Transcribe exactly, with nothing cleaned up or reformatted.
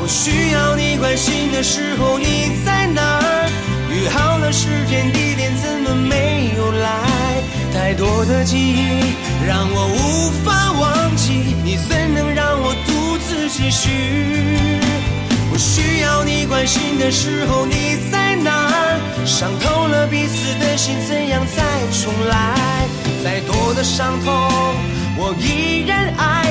我需要你关心的时候你在哪儿？约好了时间地点怎么没有来？太多的记忆让我无法忘记，你怎能让我独自继续？我需要你关心的时候你在哪儿？伤透了彼此的心怎样再重来？再多的伤痛我依然爱